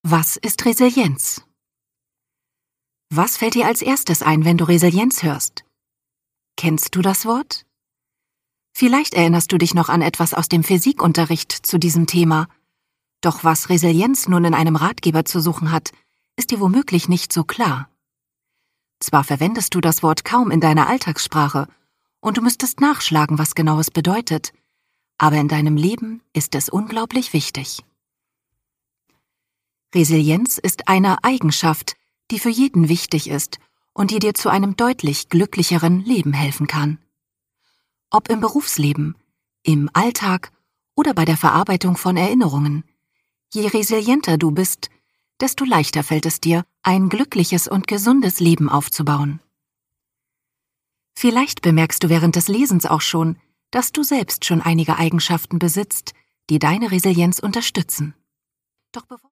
Was ist Resilienz? Was fällt dir als erstes ein, wenn du Resilienz hörst? Kennst du das Wort? Vielleicht erinnerst du dich noch an etwas aus dem Physikunterricht zu diesem Thema. Doch was Resilienz nun in einem Ratgeber zu suchen hat, ist dir womöglich nicht so klar. Zwar verwendest du das Wort kaum in deiner Alltagssprache und du müsstest nachschlagen, was genau es bedeutet, aber in deinem Leben ist es unglaublich wichtig. Resilienz ist eine Eigenschaft, die für jeden wichtig ist und die dir zu einem deutlich glücklicheren Leben helfen kann. Ob im Berufsleben, im Alltag oder bei der Verarbeitung von Erinnerungen. Je resilienter du bist, desto leichter fällt es dir, ein glückliches und gesundes Leben aufzubauen. Vielleicht bemerkst du während des Lesens auch schon, dass du selbst schon einige Eigenschaften besitzt, die deine Resilienz unterstützen. Doch bevor